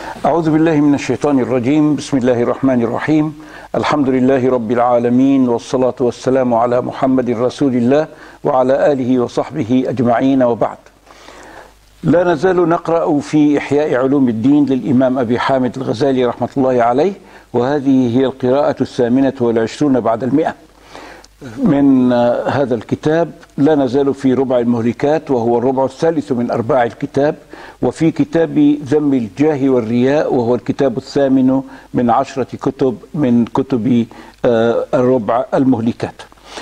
أعوذ بالله من الشيطان الرجيم. بسم الله الرحمن الرحيم. الحمد لله رب العالمين، والصلاة والسلام على محمد رسول الله وعلى آله وصحبه أجمعين، وبعد. لا نزال نقرأ في إحياء علوم الدين للإمام أبي حامد الغزالي رحمة الله عليه، وهذه هي القراءة 28 بعد 100 من هذا الكتاب. لا نزال في ربع المهلكات، وهو الربع الثالث من أرباع الكتاب، وفي كتاب ذم الجاه والرياء، وهو الكتاب الثامن من 10 كتب من كتب الربع المهلكات.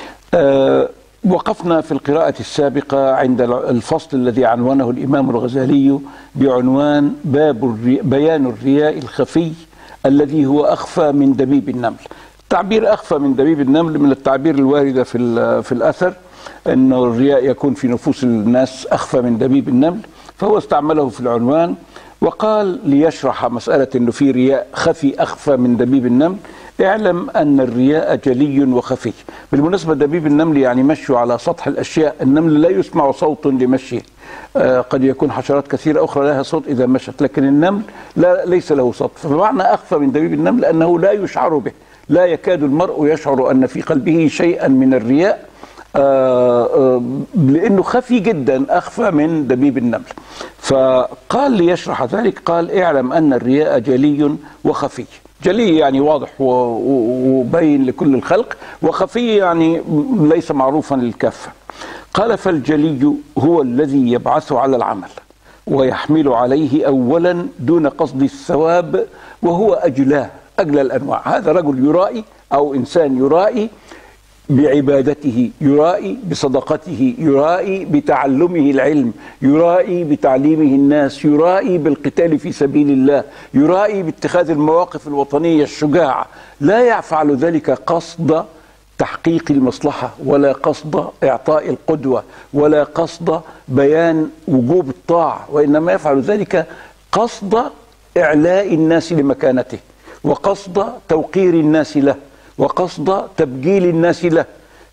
وقفنا في القراءة السابقة عند الفصل الذي عنوانه الإمام الغزالي بعنوان بيان الرياء الخفي الذي هو أخفى من دبيب النمل. تعبير أخفى من دبيب النمل من التعبير الواردة في الأثر، أن الرياء يكون في نفوس الناس أخفى من دبيب النمل، فهو استعمله في العنوان وقال ليشرح مسألة أنه في رياء خفي أخفى من دبيب النمل: اعلم أن الرياء جلي وخفي. بالمناسبة دبيب النمل يعني مشي على سطح الأشياء، النمل لا يسمع صوت لمشيه، قد يكون حشرات كثيرة أخرى لها صوت إذا مشت، لكن النمل ليس له صوت. فمعنى أخفى من دبيب النمل أنه لا يشعر به، لا يكاد المرء يشعر أن في قلبه شيئا من الرياء، لأنه خفي جدا، أخفى من دبيب النمل. فقال ليشرح ذلك، قال: اعلم أن الرياء جلي وخفي. جلي يعني واضح وبين لكل الخلق، وخفي يعني ليس معروفا للكافة. قال: فالجلي هو الذي يبعث على العمل ويحمل عليه أولا دون قصد الثواب، وهو أجلاه، أجلى الأنواع. هذا رجل يرائي أو إنسان يرائي بعبادته، يرائي بصدقته، يرائي بتعلمه العلم، يرائي بتعليمه الناس، يرائي بالقتال في سبيل الله، يرائي باتخاذ المواقف الوطنية الشجاعة. لا يفعل ذلك قصد تحقيق المصلحة، ولا قصد إعطاء القدوة، ولا قصد بيان وجوب الطاعة، وإنما يفعل ذلك قصد إعلاء الناس لمكانته، وقصد توقير الناس له، وقصد تبجيل الناس له،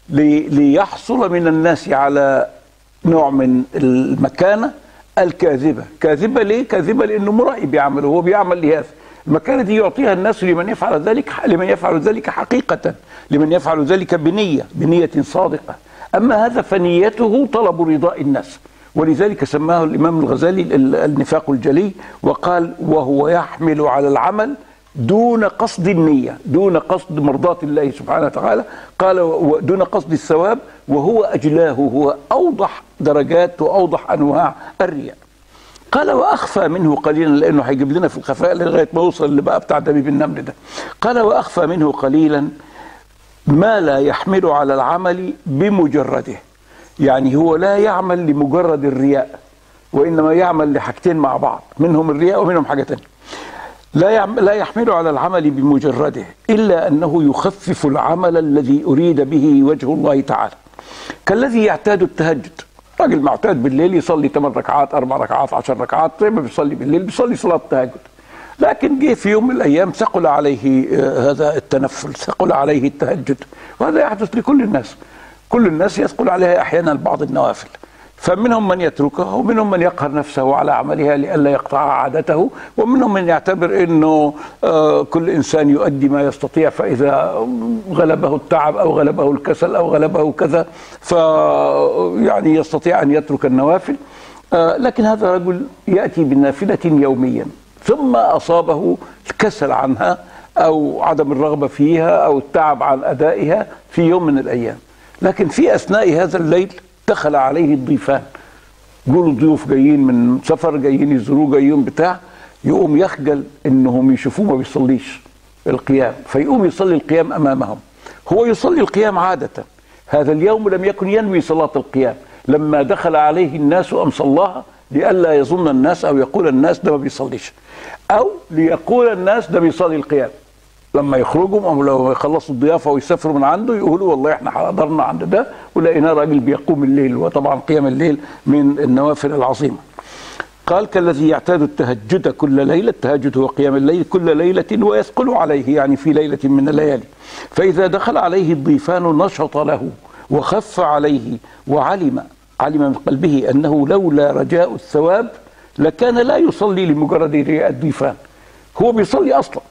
ليحصل من الناس على نوع من المكانة الكاذبة. كاذبة ليه؟ كاذبة لأنه مرائي بعمله، هو بيعمل لهذا. المكانة دي يعطيها الناس لمن يفعل ذلك حقيقة، لمن يفعل ذلك بنية صادقة. أما هذا فنيته طلب رضاء الناس، ولذلك سماه الإمام الغزالي النفاق الجلي، وقال: وهو يحمل على العمل دون قصد النية، دون قصد مرضاة الله سبحانه وتعالى. قال: دون قصد الثواب، وهو أجلاه، هو أوضح درجات وأوضح أنواع الرياء. قال: وأخفى منه قليلا، لأنه هيجيب لنا في الخفاء لغاية ما يوصل اللي بقى بتاع دبيب النمل ده. قال: وأخفى منه قليلا ما لا يحمل على العمل بمجرده. يعني هو لا يعمل لمجرد الرياء، وإنما يعمل لحاجتين مع بعض، منهم الرياء ومنهم حاجة تانية. لا يحمل على العمل بمجرده، إلا أنه يخفف العمل الذي أريد به وجه الله تعالى، كالذي يعتاد التهجد. راجل معتاد بالليل يصلي 8 ركعات 4 ركعات 10 ركعات، زي ما بيصلي بالليل بيصلي صلاة التهجد، لكن جه في يوم من الأيام ثقل عليه هذا التنفل، ثقل عليه التهجد، وهذا يحدث لكل الناس. كل الناس يثقل عليها أحيانا بعض النوافل، فمنهم من يتركها، ومنهم من يقهر نفسه على عملها لئلا يقطع عادته، ومنهم من يعتبر انه كل انسان يؤدي ما يستطيع، فاذا غلبه التعب او غلبه الكسل او غلبه كذا فيعني يستطيع ان يترك النوافل. لكن هذا رجل ياتي بالنافله يوميا، ثم اصابه الكسل عنها او عدم الرغبه فيها او التعب عن ادائها في يوم من الايام، لكن في اثناء هذا الليل دخل عليه الضيفان، يقولوا ضيوف جايين من سفر، جايين يزوروه، جايين بتاع، يقوم يخجل انهم يشوفوه ما بيصليش القيام، فيقوم يصلي القيام امامهم. هو يصلي القيام عادة، هذا اليوم لم يكن ينوي صلاة القيام، لما دخل عليه الناس أم صلاها لئلا يظن الناس أو يقول الناس ده ما بيصليش، أو ليقول الناس ده بيصلي القيام. لما يخرجوا أو لو يخلصوا الضيافة ويسافروا من عنده يقولوا والله احنا حضرنا عند ده ولقيناه راجل بيقوم الليل، وطبعا قيام الليل من النوافل العظيمة. قال: كالذي يعتاد التهجد كل ليلة، التهجد هو قيام الليل كل ليلة، ويثقل عليه يعني في ليلة من الليالي، فإذا دخل عليه الضيفان نشط له وخف عليه، وعلم من قلبه أنه لولا رجاء الثواب لكان لا يصلي لمجرد رياء الضيفان. هو بيصلي اصلا،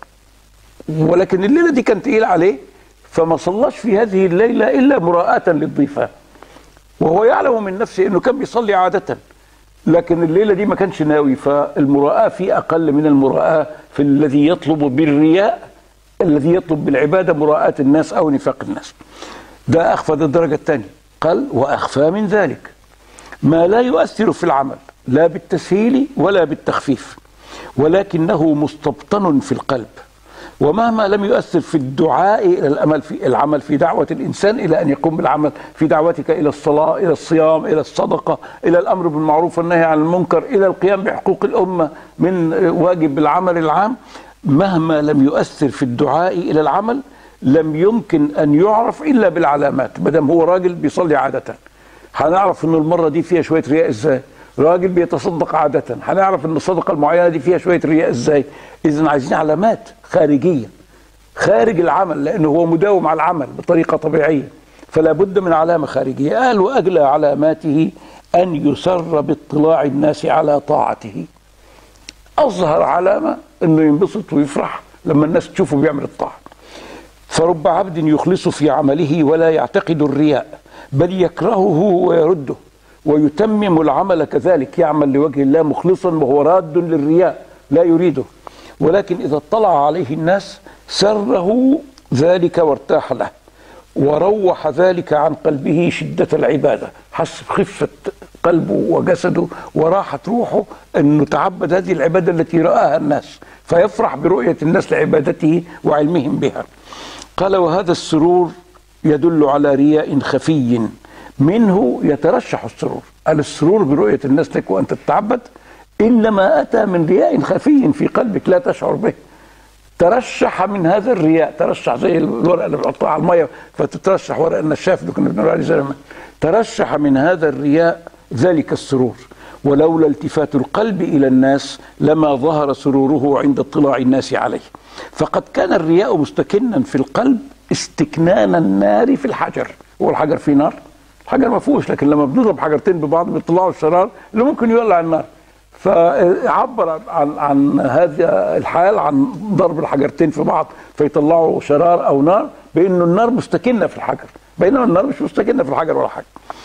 ولكن الليله دي كانت تقيله عليه فما صلاش في هذه الليله الا مراءة للضيفان، وهو يعلم من نفسه انه كان بيصلي عاده، لكن الليله دي ما كانش ناوي. فالمراءة في اقل من المراءة في الذي يطلب بالرياء، الذي يطلب بالعباده مراءة الناس او نفاق الناس. ده اخفى الدرجه الثانيه. قال واخفى من ذلك ما لا يؤثر في العمل لا بالتسهيل ولا بالتخفيف، ولكنه مستبطن في القلب، ومهما لم يؤثر في الدعاء إلى العمل في دعوة الإنسان إلى أن يقوم بالعمل في دعوتك إلى الصلاة، إلى الصيام، إلى الصدقة، إلى الأمر بالمعروف والنهي عن المنكر، إلى القيام بحقوق الأمة من واجب العمل العام، مهما لم يؤثر في الدعاء إلى العمل لم يمكن أن يعرف إلا بالعلامات. مادام هو راجل بيصلي عادة هنعرف إنه المرة دي فيها شوية رياء إزاي. راجل بيتصدق عادة هنعرف إن الصدقة المعينة دي فيها شوية رياء إزاي. إذن عايزين علامات خارجية خارج العمل، لأنه هو مداوم على العمل بطريقة طبيعية، فلا بد من علامة خارجية. قال وأجلى علاماته أن يسر باطلاع الناس على طاعته. أظهر علامة إنه ينبسط ويفرح لما الناس تشوفه بيعمل الطاعة. فرب عبد يخلص في عمله ولا يعتقد الرياء، بل يكرهه ويرده ويتمم العمل كذلك، يعمل لوجه الله مخلصا وهو راد للرياء لا يريده، ولكن إذا اطلع عليه الناس سره ذلك وارتاح له، وروح ذلك عن قلبه شدة العبادة، حس بخفة قلبه وجسده وراحت روحه أنه تعبد هذه العبادة التي رآها الناس، فيفرح برؤية الناس لعبادته وعلمهم بها. قال وهذا السرور يدل على رياء خفي منه يترشح السرور. قال السرور برؤية الناس لك وأنت تتعبد إنما أتى من رياء خفي في قلبك لا تشعر به. ترشح من هذا الرياء، ترشح زي الورقة اللي بنحطها على المية فتترشح ورق النشاف اللي كنا بنقول عليه زمان. ترشح من هذا الرياء ذلك السرور، ولولا التفات القلب إلى الناس لما ظهر سروره عند اطلاع الناس عليه. فقد كان الرياء مستكنا في القلب استكنان النار في الحجر. هو الحجر فيه نار؟ الحجر ما فيهوش، لكن لما بنضرب حجرتين ببعض بيطلعوا الشرار اللي ممكن يولع النار. فعبر عن هذا الحال، عن ضرب الحجرتين في بعض فيطلعوا شرار او نار، بانه النار مستكنه في الحجر، بينما النار مش مستكنه في الحجر ولا حاجه.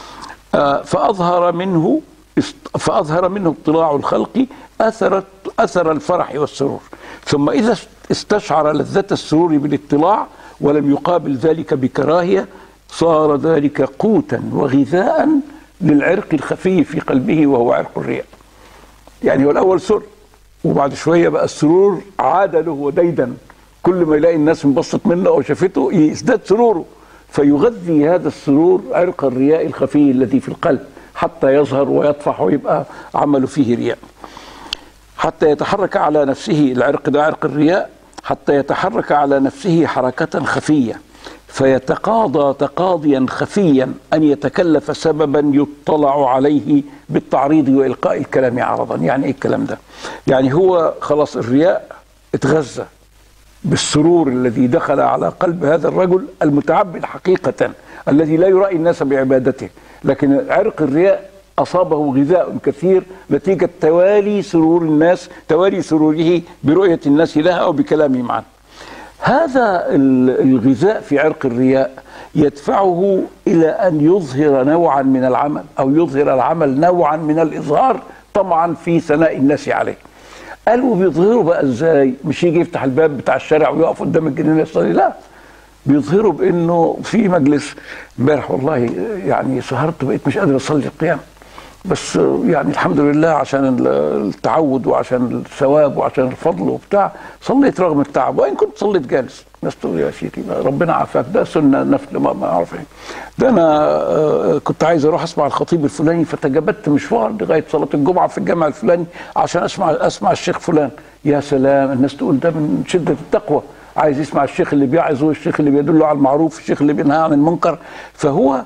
فاظهر منه اطلاع الخلق اثر الفرح والسرور، ثم اذا استشعر لذة السرور بالاطلاع ولم يقابل ذلك بكراهيه صار ذلك قوتا وغذاء للعرق الخفي في قلبه وهو عرق الرياء. يعني هو الأول سر، وبعد شوية بقى السرور عاد له وديدا، كل ما يلاقي الناس انبسط منه أو شافته يزداد سروره، فيغذي هذا السرور عرق الرياء الخفي الذي في القلب حتى يظهر ويطفح ويبقى عمله فيه رياء، حتى يتحرك على نفسه. العرق ده عرق الرياء، حتى يتحرك على نفسه حركة خفية فيتقاضى تقاضيا خفيا أن يتكلف سببا يطلع عليه بالتعريض وإلقاء الكلام عرضا. يعني إيه الكلام ده؟ يعني هو خلاص الرياء اتغذى بالسرور الذي دخل على قلب هذا الرجل المتعبد حقيقة، الذي لا يرائي الناس بعبادته، لكن عرق الرياء أصابه غذاء كثير نتيجة توالي سرور الناس، توالي سروره برؤية الناس لها أو بكلامهم عنه. هذا الغذاء في عرق الرياء يدفعه إلى أن يظهر نوعا من العمل، أو يظهر العمل نوعا من الإظهار طمعا في ثناء الناس عليه. قالوا بيظهروا بقى إزاي؟ مش يجي يفتح الباب بتاع الشارع ويقف قدام الجنينة يصلي، لا، بيظهروا بأنه في مجلس امبارح والله يعني سهرت بقيت مش قادر أصلي القيام، بس يعني الحمد لله عشان التعود وعشان الثواب وعشان الفضل وبتاع صليت رغم التعب، وإن كنت صليت جالس. الناس تقول يا شيخي ربنا عافاك، ده سنة نفل ما أعرف إيه. ده أنا كنت عايز أروح أسمع الخطيب الفلاني فتجبدت مشوار لغاية صلاة الجمعة في الجامع الفلاني عشان أسمع الشيخ فلان. يا سلام، الناس تقول ده من شدة التقوى، عايز يسمع الشيخ اللي بيعظ والشيخ اللي بيدله على المعروف، الشيخ اللي بينهى عن المنكر. فهو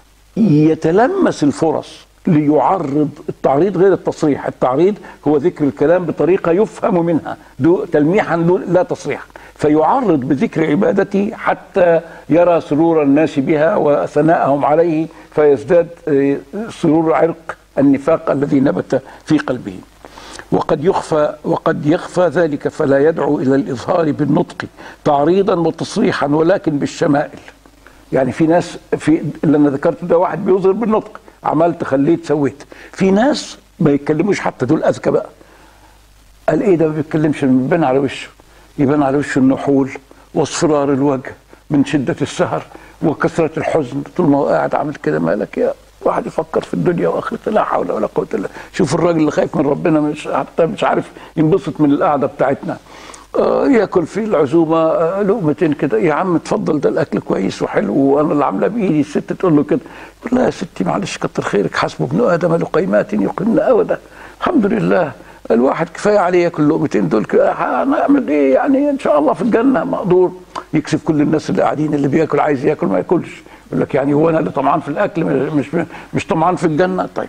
يتلمس الفرص ليعرض. التعريض غير التصريح، التعريض هو ذكر الكلام بطريقة يفهم منها تلميحا لا تصريحا، فيعرض بذكر عبادته حتى يرى سرور الناس بها وثناءهم عليه، فيزداد سرور عرق النفاق الذي نبت في قلبه. وقد يخفى ذلك فلا يدعو إلى الإظهار بالنطق تعريضا وتصريحا ولكن بالشمائل. يعني في ناس، في اللي أنا ذكرته ده واحد بيظهر بالنطق، عملت خليت سويت. في ناس ما يتكلموش حتى، دول أذكى بقى. قال إيه ده ما بيتكلمش؟ يبان على وشه، يبان على وشه النحول واصفرار الوجه من شدة السهر وكثرة الحزن. طول ما هو قاعد عامل كده، مالك يا واحد يفكر في الدنيا واخرته، لا حول ولا قوه الا. شوف الراجل اللي خايف من ربنا حتى مش عارف ينبسط من القعده بتاعتنا. ياكل في العزومه لقمتين كده، يا عم اتفضل ده الاكل كويس وحلو وانا اللي عامله بايدي. الست تقول له كده، يقول لها يا ستي معلش كتر خيرك، حسب ابن ادم لقيمات يقمن ابدا. الحمد لله الواحد كفايه عليه ياكل لقمتين دول، هنعمل ايه يعني؟ ان شاء الله في الجنه مقدور. يكسب كل الناس اللي قاعدين، اللي بياكل عايز ياكل ما ياكلش، يقول لك يعني هو انا اللي طمعان في الاكل مش طمعان في الجنه؟ طيب.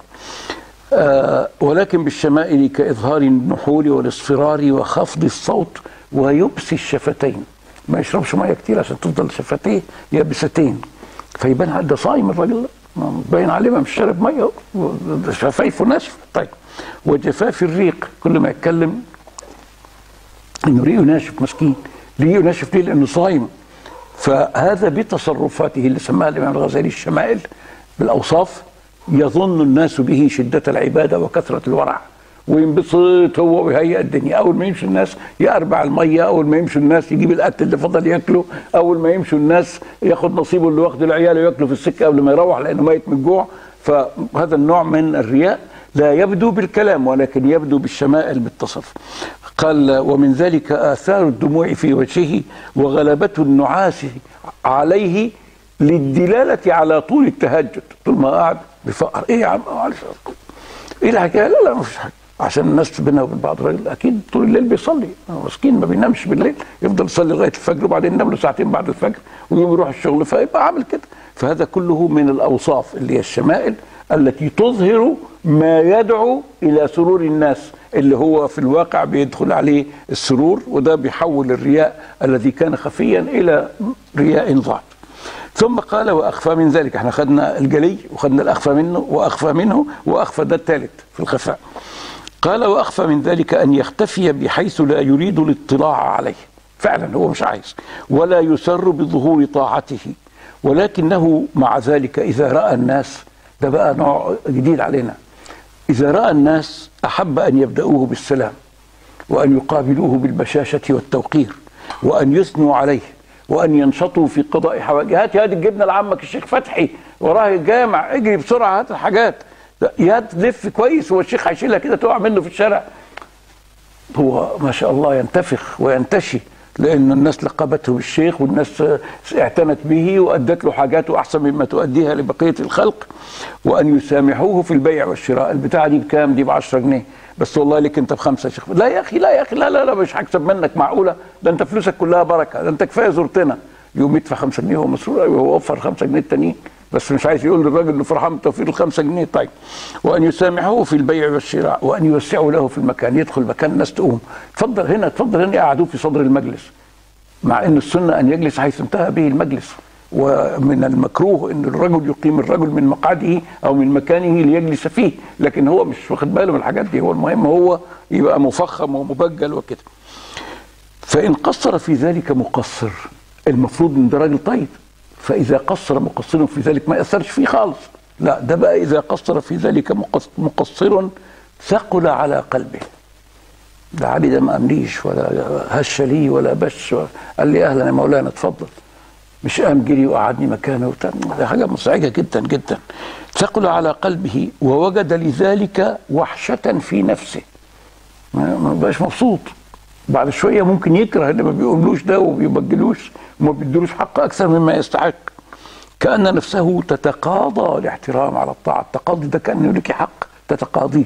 ولكن بالشمائل كاظهار النحول والاصفرار وخفض الصوت ويبسي الشفتين. ما يشربش ميه كتير عشان تفضل شفتيه يابستين، فيبان ده صايم الراجل، باين عليه مش شارب ميه، شفايفه ناشفه. طيب. وجفاف الريق، كل ما يتكلم انه ريقه ناشف، مسكين ريقه ناشف. ليه؟ لانه صايم. فهذا بتصرفاته اللي سماها الامام الغزالي الشمائل بالاوصاف، يظن الناس به شده العباده وكثره الورع، وينبسط هو ويهيئ الدنيا. اول ما يمشي الناس يربع الميه، اول ما يمشي الناس يجيب الاكل اللي فضل ياكله، اول ما يمشي الناس ياخد نصيبه اللي واخده العيال وياكله في السكه قبل ما يروح لانه ميت من الجوع. فهذا النوع من الرياء لا يبدو بالكلام ولكن يبدو بالشمائل بالتصرف. قال ومن ذلك آثار الدموع في وجهه وغلبة النعاس عليه للدلالة على طول التهجد. طول ما قاعد بيفقر، ايه يا عم معلش ايه الحكايه؟ لا مفيش حاجه، عشان الناس بينها وبين بعض. الراجل اكيد طول الليل بيصلي، مسكين ما بينامش بالليل، يفضل يصلي لغايه الفجر وبعدين ينام له ساعتين بعد الفجر ويقوم يروح الشغل، فيبقى عامل كده. فهذا كله من الاوصاف اللي هي الشمائل التي تظهر ما يدعو الى سرور الناس، اللي هو في الواقع بيدخل عليه السرور، وده بيحول الرياء الذي كان خفيا الى رياء ظاهر. ثم قال واخفى من ذلك، احنا خدنا الجلي وخدنا الاخفى منه واخفى منه، واخفى ده الثالث في الخفاء. قال واخفى من ذلك ان يختفي بحيث لا يريد الاطلاع عليه، فعلا هو مش عايز، ولا يسر بظهور طاعته، ولكنه مع ذلك اذا راى الناس، ده بقى نوع جديد علينا، اذا راى الناس احب ان يبداوه بالسلام، وان يقابلوه بالبشاشه والتوقير، وان يثنوا عليه، وان ينشطوا في قضاء حوائجه. هات يا دي الجبنه لعمك الشيخ فتحي، وراه الجامع، اجري بسرعه هات الحاجات، يا تلف كويس، هو الشيخ هيشيلها كده تقع منه في الشارع. هو ما شاء الله ينتفخ وينتشي، لأن الناس لقبته بالشيخ، والناس اعتنت به وأدت له حاجاته أحسن مما تؤديها لبقية الخلق. وأن يسامحوه في البيع والشراء، البتاعة دي بكام؟ دي ب10 جنيه بس، والله لك أنت ب5 يا شيخ. لا يا أخي لا يا أخي، لا لا لا مش هكسب منك، معقولة؟ ده أنت فلوسك كلها بركة، ده أنت كفاية زرتنا. يوم يدفع 5 جنيه هو مسرور أوي، هو وفر 5 جنيه التانيين، بس مش عايز يقول للراجل اللي فرحان بتوفير ال5 جنيه. طيب. وأن يسامحوه في البيع والشراء، وأن يوسعوا له في المكان، يدخل مكان الناس تقوم اتفضل هنا اتفضل هنا، يقعدوه في صدر المجلس، مع ان السنه ان يجلس حيث انتهى به المجلس. ومن المكروه ان الرجل يقيم الرجل من مقعده او من مكانه ليجلس فيه، لكن هو مش واخد باله من الحاجات دي، هو المهم هو يبقى مفخم ومبجل وكده. فان قصر في ذلك مقصر، المفروض ان ده راجل طيب، فاذا قصر مقصر في ذلك ما ياثرش فيه خالص. لا ده بقى اذا قصر في ذلك مقصر ثقل على قلبه. ده علي ده ما امليش ولا هش لي ولا بش، قال لي اهلا يا مولانا اتفضل، مش قام جري وقعدني مكانه وبتاع. ده حاجه مزعجه جدا جدا. ثقل على قلبه ووجد لذلك وحشه في نفسه، ما بقاش مبسوط. بعد شويه ممكن يكره اللي ما بيقولوش ده وبيبجلوش وما بيدلوش حقه اكثر مما يستحق، كأن نفسه تتقاضى الاحترام على الطاعه. التقاضي ده كأنه لك حق تتقاضيه،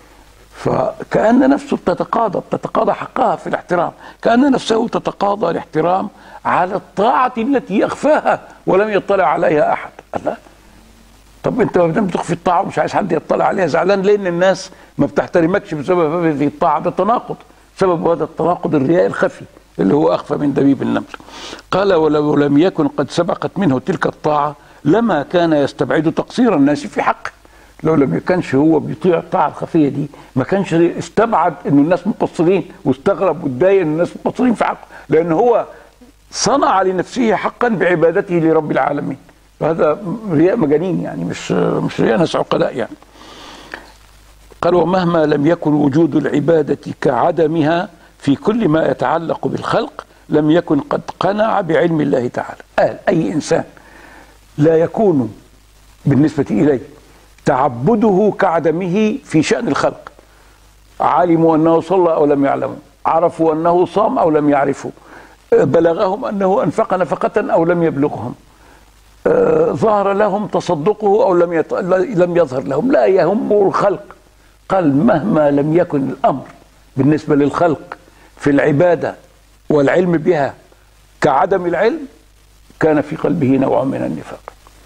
فكأن نفسه تتقاضى حقها في الاحترام، كأن نفسه تتقاضى الاحترام على الطاعة التي يخفاها ولم يطلع عليها أحد. الله، طب أنت ما دام بتخفي الطاعة ومش عايز حد يطلع عليها، زعلان ليه إن الناس ما بتحترمكش بسبب هذه الطاعة؟ ده تناقض، سبب هذا التناقض الرياء الخفي اللي هو أخفى من دبيب النمل. قال ولو لم يكن قد سبقت منه تلك الطاعة لما كان يستبعد تقصير الناس في حقه. لو لم يكنش هو بيطيع الطاعة الخفية دي ما كانش استبعد إن الناس مقصرين، واستغرب واتضايق إن الناس مقصرين في حقه، لأن هو صنع لنفسه حقا بعبادته لرب العالمين. فهذا رياء مجانين يعني، مش رياء ناس عقلاء يعني. قال ومهما لم يكن وجود العبادة كعدمها في كل ما يتعلق بالخلق لم يكن قد قنع بعلم الله تعالى. قال أي إنسان لا يكون بالنسبة إليه تعبده كعدمه في شأن الخلق، علموا أنه صلى أو لم يعلموا، عرفوا أنه صام أو لم يعرفوا، بلغهم أنه أنفق نفقة أو لم يبلغهم، ظهر لهم تصدقه أو لم يظهر لهم، لا يهمه الخلق. قال مهما لم يكن الأمر بالنسبة للخلق في العبادة والعلم بها كعدم العلم كان في قلبه نوع من النفاق.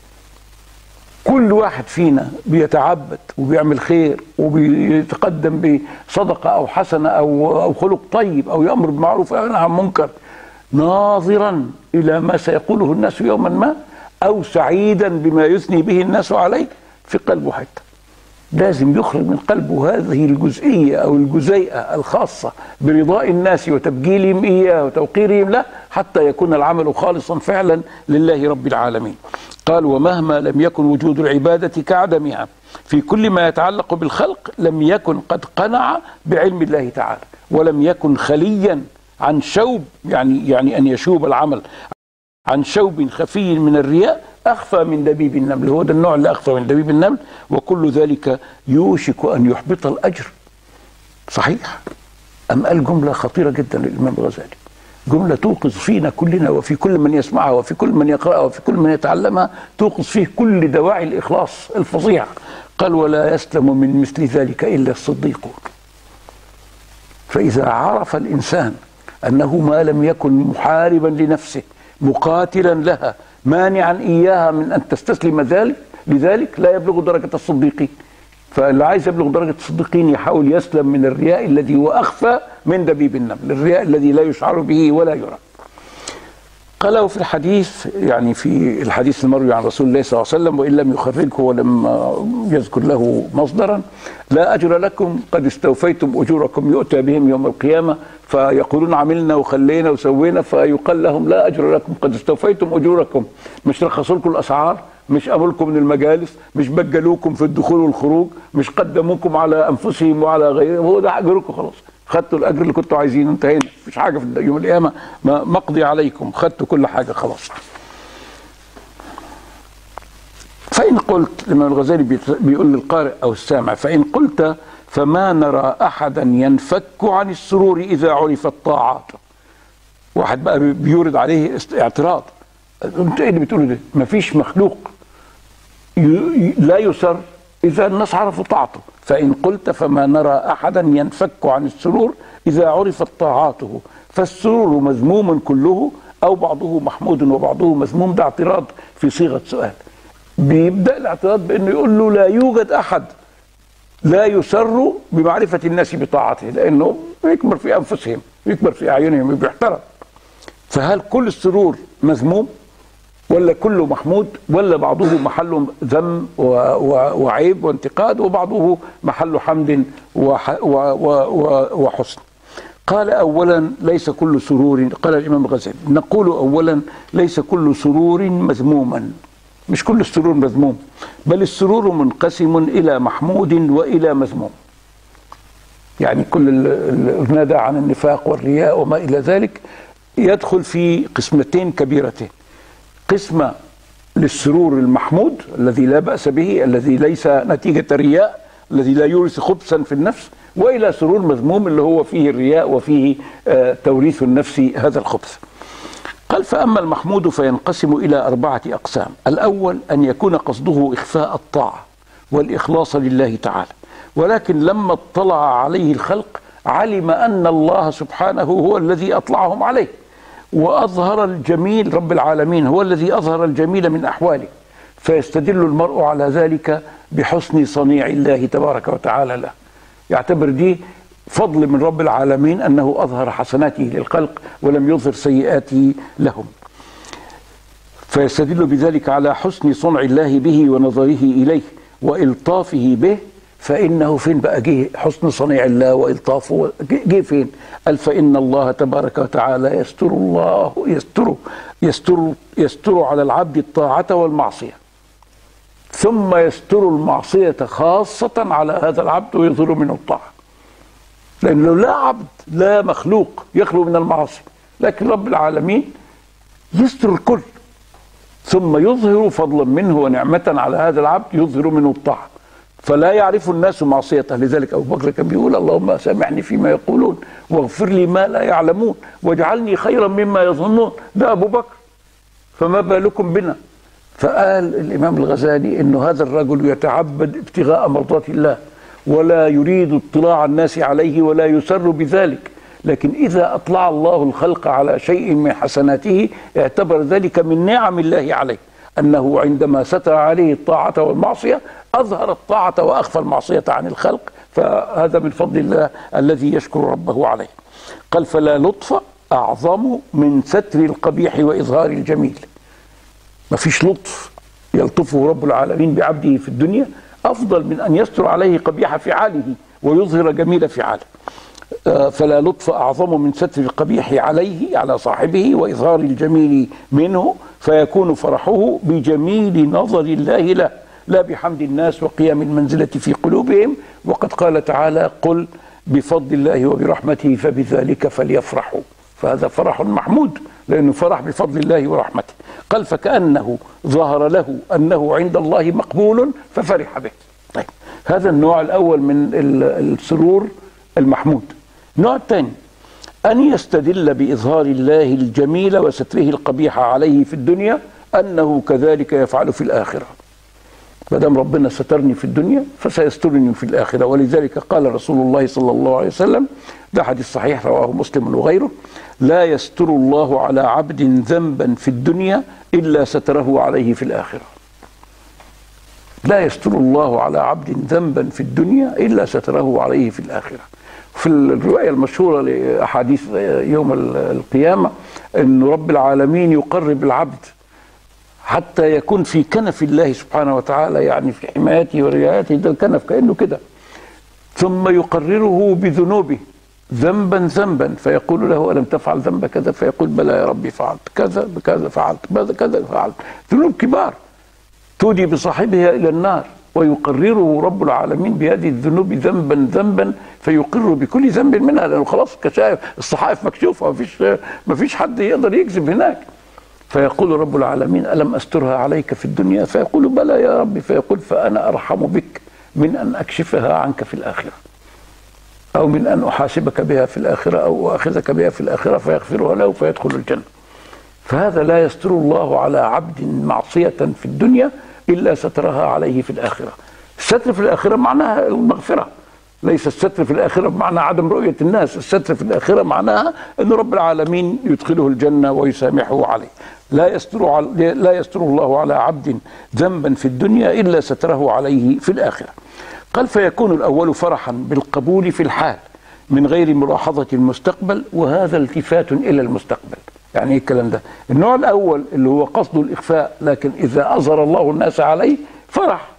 كل واحد فينا بيتعبد وبيعمل خير وبيتقدم بصدقة أو حسنة أو خلق طيب أو يأمر بالمعروف أو ينهى عن المنكر ناظرا إلى ما سيقوله الناس يوما ما، أو سعيدا بما يثني به الناس عليه، في قلبه حتى لازم يخرج من قلبه هذه الجزئية أو الجزيئة الخاصة برضاء الناس وتبجيلهم إياه وتوقيرهم له، حتى يكون العمل خالصا فعلا لله رب العالمين. قال ومهما لم يكن وجود العبادة كعدمها في كل ما يتعلق بالخلق لم يكن قد قنع بعلم الله تعالى، ولم يكن خليا عن شوب، يعني أن يشوب العمل عن شوب خفي من الرياء أخفى من دبيب النمل. هو ده النوع اللي أخفى من دبيب النمل، وكل ذلك يوشك أن يحبط الأجر. صحيح. أم قال جملة خطيرة جدا للإمام الغزالي، جملة توقظ فينا كلنا وفي كل من يسمعها وفي كل من يقرأها وفي كل من يتعلمها، توقظ فيه كل دواعي الإخلاص الفظيع. قال ولا يسلم من مثل ذلك إلا الصديقون. فإذا عرف الإنسان أنه ما لم يكن محاربا لنفسه مقاتلا لها مانعا إياها من أن تستسلم لذلك لا يبلغ درجة الصديقين. فاللي عايز يبلغ درجة الصديقين يحاول يسلم من الرياء الذي هو أخفى من دبيب النمل، الرياء الذي لا يشعر به ولا يرى. قالوا في الحديث، يعني في الحديث المروي عن رسول الله صلى الله عليه وسلم وإن لم يخرجه ولم يذكر له مصدرا: لا أجر لكم قد استوفيتم أجوركم يؤتى بهم يوم القيامة فيقولون عملنا وخلينا وسوينا، فيقال لهم لا أجر لكم قد استوفيتم أجوركم. مش رخصوا لكم الأسعار، مش أمركم من المجالس، مش بجلوكم في الدخول والخروج، مش قدموكم على أنفسهم وعلى غيرهم، هو ده أجركم خلاص، خدتوا الأجر اللي كنتوا عايزينه، انتهينا، مفيش حاجة في يوم القيامة مقضي عليكم، خدتوا كل حاجة خلاص. فإن قلت، الإمام الغزالي بيقول للقارئ أو السامع: فإن قلت فما نرى أحدا ينفك عن السرور إذا عرفت طاعاته. واحد بقى بيورد عليه اعتراض: انت ايه اللي بتقوله ده؟ مفيش مخلوق لا يسر إذا الناس عرفوا طاعته. فإن قلت فما نرى أحدا ينفك عن السرور إذا عرفت طاعاته، فالسرور مذموم كله أو بعضه محمود وبعضه مذموم. ده اعتراض في صيغة سؤال. بيبدأ الاعتراض بأنه يقول له لا يوجد أحد لا يسر بمعرفة الناس بطاعته، لأنه يكبر في أنفسهم، يكبر في أعينهم، بيحترم. فهل كل السرور مذموم ولا كله محمود، ولا بعضه محل ذم وعيب وانتقاد وبعضه محل حمد وحسن؟ قال أولا ليس كل سرور، قال الإمام الغزالي: نقول أولا ليس كل سرور مذموما، مش كل السرور مذموم، بل السرور منقسم إلى محمود وإلى مذموم. يعني كل النادى عن النفاق والرياء وما إلى ذلك يدخل في قسمتين كبيرتين: قسمة للسرور المحمود الذي لا بأس به، الذي ليس نتيجة الرياء، الذي لا يورث خبثا في النفس، وإلى سرور مذموم اللي هو فيه الرياء وفيه توريث النفس هذا الخبث. قال: فأما المحمود فينقسم إلى 4 أقسام. الأول أن يكون قصده إخفاء الطاعة والإخلاص لله تعالى، ولكن لما اطلع عليه الخلق علم أن الله سبحانه هو الذي أطلعهم عليه، وأظهر الجميل، رب العالمين هو الذي أظهر الجميل من أحواله، فيستدل المرء على ذلك بحسن صنيع الله تبارك وتعالى له. يعتبر دي فضل من رب العالمين أنه أظهر حسناته للخلق ولم يظهر سيئاته لهم، فيستدل بذلك على حسن صنع الله به ونظره إليه وإلطافه به، فإنه فين بقى جه حسن صنيع الله وإلطافه؟ جه فين؟ قال فإن الله تبارك وتعالى يستر على العبد الطاعة والمعصية، ثم يستر المعصية خاصة على هذا العبد ويظهر منه الطاعة. لأنه لا عبد لا مخلوق يخلو من المعاصي، لكن رب العالمين يستر الكل، ثم يظهر فضلا منه ونعمة على هذا العبد يظهر منه الطاعة، فلا يعرف الناس معصيته. لذلك أبو بكر كان بيقول اللهم سامحني فيما يقولون واغفر لي ما لا يعلمون واجعلني خيرا مما يظنون. ده أبو بكر، فما بالكم بنا؟ فقال الإمام الغزالي إنه هذا الرجل يتعبد ابتغاء مرضات الله، ولا يريد اطلاع الناس عليه ولا يسر بذلك، لكن إذا أطلع الله الخلق على شيء من حسناته اعتبر ذلك من نعم الله عليه، أنه عندما ستر عليه الطاعة والمعصية أظهر الطاعة وأخفى المعصية عن الخلق، فهذا من فضل الله الذي يشكر ربه عليه. قال فلا لطف أعظم من ستر القبيح وإظهار الجميل. ما فيش لطف يلطفه رب العالمين بعبده في الدنيا أفضل من أن يستر عليه قبيح فعاله ويظهر جميل فعاله. فلا لطف أعظم من ستر القبيح عليه على صاحبه وإظهار الجميل منه، فيكون فرحه بجميل نظر الله له لا بحمد الناس وقيام المنزلة في قلوبهم. وقد قال تعالى قل بفضل الله وبرحمته فبذلك فليفرحوا، فهذا فرح محمود لأنه فرح بفضل الله ورحمته. قال فكأنه ظهر له أنه عند الله مقبول ففرح به. طيب هذا النوع الأول من السرور المحمود. النوع الثاني أن يستدل بإظهار الله الجميل وستره القبيح عليه في الدنيا أنه كذلك يفعل في الآخرة. ما دام ربنا سترني في الدنيا فسيسترني في الآخرة. ولذلك قال رسول الله صلى الله عليه وسلم، ده حديث صحيح رواه مسلم وغيره، لا يستر الله على عبد ذنبا في الدنيا إلا ستره عليه في الآخرة. لا يستر الله على عبد ذنبا في الدنيا إلا ستره عليه في الآخرة. في الرواية المشهورة لأحاديث يوم القيامة أن رب العالمين يقرب العبد حتى يكون في كنف الله سبحانه وتعالى، يعني في حمايته ورعايته، ده الكنف كأنه كده، ثم يقرره بذنوبه ذنبا ذنبا، فيقول له ألم تفعل ذنب كذا؟ فيقول بلى يا ربي فعلت كذا بكذا، فعلت كذا فعلت، ذنوب كبار تودي بصاحبها إلى النار، ويقرره رب العالمين بهذه الذنوب ذنبا ذنبا، فيقر بكل ذنب منها، لأنه خلاص كشايف الصحائف مكشوفة، ما فيش حد يقدر يكذب هناك. فيقول رب العالمين ألم أسترها عليك في الدنيا؟ فيقول بلى يا ربي، فيقول فأنا أرحم بك من أن أكشفها عنك في الآخرة، أو من أن أحاسبك بها في الآخرة، أو أخذك بها في الآخرة، فيغفرها له فيدخل الجنة. فهذا لا يستر الله على عبد معصية في الدنيا إلا سترها عليه في الآخرة. الستر في الآخرة معناها المغفرة، ليس الستر في الآخرة بمعنى عدم رؤية الناس. الستر في الآخرة معناها أن رب العالمين يدخله الجنة ويسامحه عليه. لا يستر الله على عبد ذنبا في الدنيا إلا ستره عليه في الآخرة. قال فيكون الأول فرحا بالقبول في الحال من غير ملاحظة المستقبل، وهذا التفات إلى المستقبل. يعني ايه الكلام ده؟ النوع الأول اللي هو قصد الإخفاء، لكن إذا أظهر الله الناس عليه فرح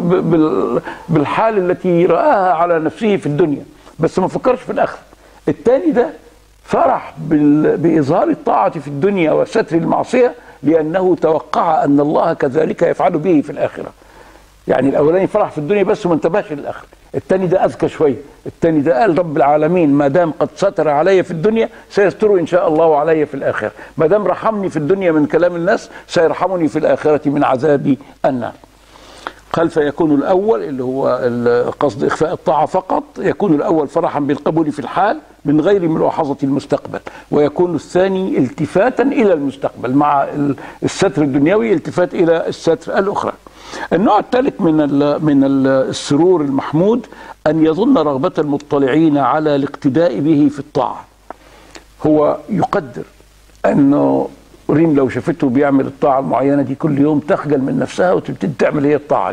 بالحال التي رآها على نفسه في الدنيا، بس ما فكرش في الآخرة. الثاني ده فرح بإظهار الطاعة في الدنيا وستر المعصية، لأنه توقع أن الله كذلك يفعل به في الآخرة. يعني الأولاني فرح في الدنيا بس ما انتبهش للآخرة. الثاني ده أذكى شوية، الثاني ده قال رب العالمين ما دام قد ستر علي في الدنيا سيستر إن شاء الله علي في الآخرة، ما دام رحمني في الدنيا من كلام الناس سيرحمني في الآخرة من عذاب النار. قال فيكون الأول اللي هو قصد إخفاء الطاعة فقط، يكون الأول فرحا بالقبول في الحال من غير ملاحظة المستقبل، ويكون الثاني التفاتا إلى المستقبل مع الستر الدنيوي التفات إلى الستر الأخرى. النوع الثالث من السرور المحمود أن يظن رغبة المطلعين على الاقتداء به في الطاعة. هو يقدر أنه ريم لو شافته بيعمل الطاعة المعينة دي كل يوم تخجل من نفسها وتبتدي تعمل هي الطاعة دي.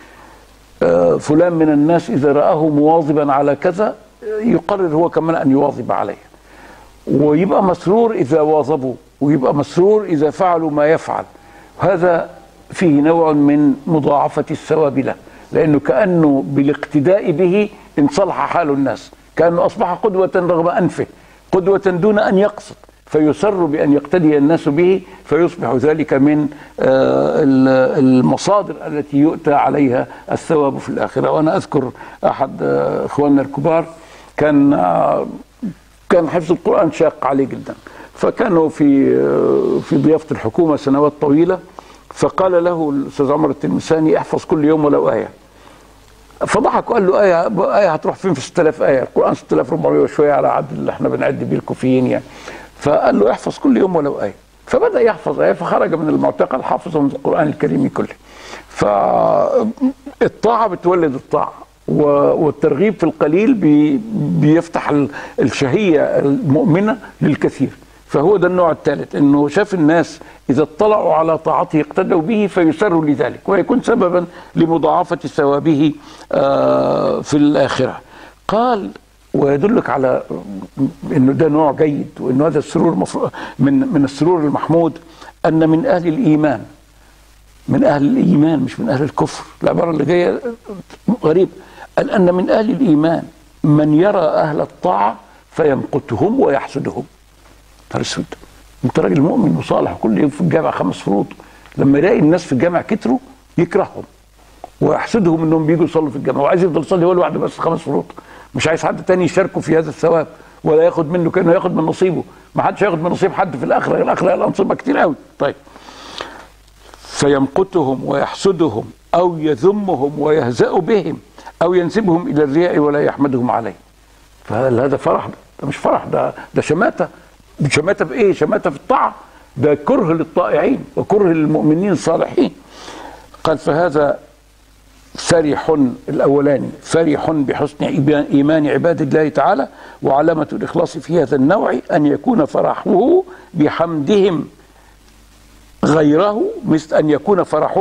فلان من الناس إذا رآه مواظبا على كذا يقرر هو كمان أن يواظب عليه، ويبقى مسرور إذا واظبوا، ويبقى مسرور إذا فعلوا ما يفعل. هذا فيه نوع من مضاعفة الثواب له، لأنه كأنه بالاقتداء به انصلح حال الناس، كأنه أصبح قدوة رغم أنفه، قدوة دون أن يقصد، فيسر بأن يقتدي الناس به، فيصبح ذلك من المصادر التي يؤتى عليها الثواب في الآخرة. وأنا أذكر أحد إخواننا الكبار كان حفظ القرآن شاق عليه جدا، فكانوا في ضيافة الحكومة سنوات طويلة، فقال له الأستاذ عمر التلمساني احفظ كل يوم ولو آية. فضحك وقال له آية هتروح فين في 6000 آية؟ القرآن 6400 وشوية على عد اللي احنا بنعد بيه الكوفيين يعني. فقال له احفظ كل يوم ولو آية. فبدأ يحفظ آية، فخرج من المعتقل حافظا من القرآن الكريم كله. فالطاعة بتولد الطاعة، والترغيب في القليل بيفتح الشهية المؤمنة للكثير. فهو ده النوع الثالث، انه شاف الناس اذا اطلعوا على طاعته اقتدوا به فيسروا لذلك، ويكون سببا لمضاعفة ثوابه في الآخرة. قال ويدلك على انه ده نوع جيد، وانه هذا السرور من السرور المحمود، ان من اهل الايمان، من اهل الايمان مش من اهل الكفر. العبارة اللي جاية غريب، قال ان من اهل الايمان من يرى اهل الطاعة فيمقتهم ويحسدهم. نهار اسود، انت راجل مؤمن وصالح كل يوم في الجامع 5 فروض، لما يلاقي الناس في الجامع كتروا يكرههم ويحسدهم انهم بيجوا يصلوا في الجامع، وعايز يفضل يصلي هو لوحده بس 5 فروض، مش عايز حد تاني يشاركه في هذا الثواب ولا ياخد منه كانه ياخد من نصيبه. ما حدش هياخد من نصيب حد في الاخره، الاخره الانصبه كتير قوي. طيب، فيمقتهم ويحسدهم او يذمهم ويهزأ بهم او ينسبهم الى الرياء ولا يحمدهم عليه. فهل هذا فرح؟ ده مش فرح، ده شماته. شماته بايه؟ شماته في الطاعه، ده كره للطائعين وكره للمؤمنين الصالحين. قال فهذا فرح، الاولاني فرح بحسن ايمان عباد الله تعالى، وعلامه الاخلاص في هذا النوع ان يكون فرحه بحمدهم غيره، مثل ان يكون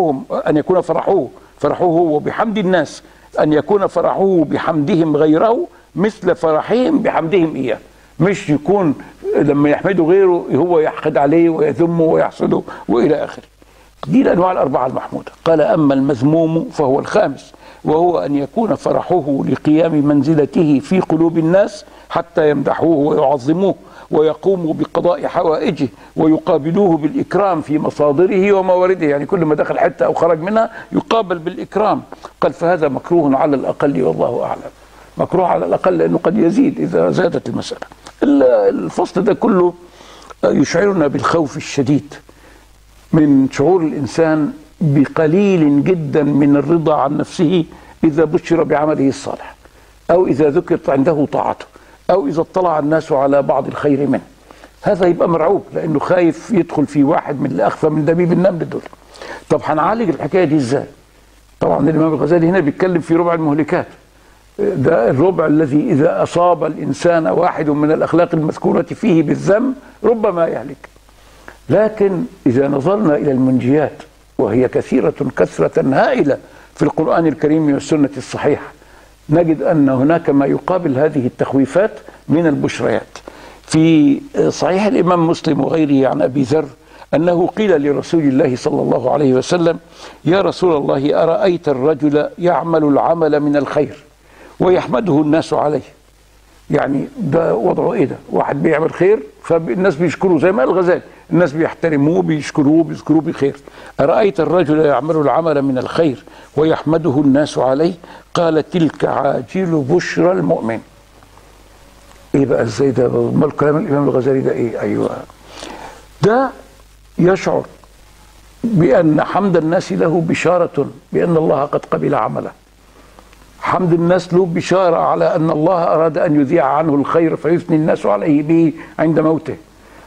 فرحه هو بحمد الناس، ان يكون فرحه بحمدهم غيره مثل فرحهم بحمدهم اياه. مش يكون لما يحمدوا غيره هو يحقد عليه ويذمه ويحسده والى اخره. دي الانواع الاربعه المحموده. قال اما المذموم فهو الخامس، وهو ان يكون فرحه لقيام منزلته في قلوب الناس حتى يمدحوه ويعظموه ويقوموا بقضاء حوائجه ويقابلوه بالإكرام في مصادره وموارده، يعني كل ما دخل حتة أو خرج منها يقابل بالإكرام. قال فهذا مكروه على الأقل والله أعلم. مكروه على الأقل لأنه قد يزيد إذا زادت المسألة. الفصل ده كله يشعرنا بالخوف الشديد من شعور الإنسان بقليل جدا من الرضا عن نفسه إذا بشر بعمله الصالح، أو إذا ذكرت عنده طاعته، أو إذا اطلع الناس على بعض الخير منه. هذا يبقى مرعوب لأنه خايف يدخل في واحد من اللي أخفى من دبيب النمل دول. طب هنعالج الحكاية دي إزاي؟ طبعا الإمام الغزالي هنا بيتكلم في ربع المهلكات، ده الربع الذي إذا أصاب الإنسان واحد من الأخلاق المذكورة فيه بالذم ربما يهلك. لكن إذا نظرنا إلى المنجيات، وهي كثيرة كثرة هائلة في القرآن الكريم والسنة الصحيحة، نجد أن هناك ما يقابل هذه التخويفات من البشريات. في صحيح الإمام مسلم وغيره عن أبي ذر أنه قيل لرسول الله صلى الله عليه وسلم: يا رسول الله، أرأيت الرجل يعمل العمل من الخير ويحمده الناس عليه؟ يعني ده وضعه ايه؟ ده واحد بيعمل خير فالناس بيشكروه، زي ما قال الغزالي، الناس بيحترموه بيشكروه بيذكروه بخير. أرأيت الرجل يعمل العمل من الخير ويحمده الناس عليه؟ قال: تلك عاجل بشرى المؤمن. ايه بقى ازاي ده؟ ما الكلام الامام الغزالي ده ايه؟ ايوه، ده يشعر بأن حمد الناس له بشارة بأن الله قد قبل عمله. حمد الناس له بشارة على أن الله أراد أن يذيع عنه الخير فيثني الناس عليه به عند موته.